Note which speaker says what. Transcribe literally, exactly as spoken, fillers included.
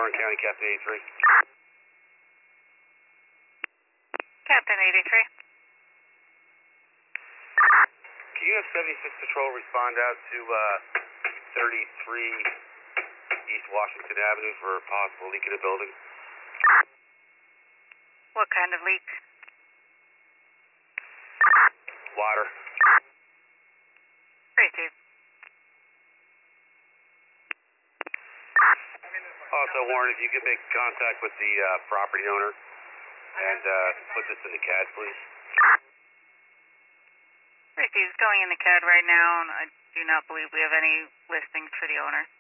Speaker 1: Warren County, Captain eighty-three.
Speaker 2: Captain eighty-three.
Speaker 1: Can you have seventy-six Patrol respond out to uh, thirty-three East Washington Avenue for a possible leak in the building?
Speaker 2: What kind of leak?
Speaker 1: Water.
Speaker 2: Great, Chief.
Speaker 1: Also, Warren, if you could make contact with the uh, property owner and uh, put this in the C A D, please.
Speaker 2: Great, Chief. It's going in the C A D right now, and I do not believe we have any listings for the owner.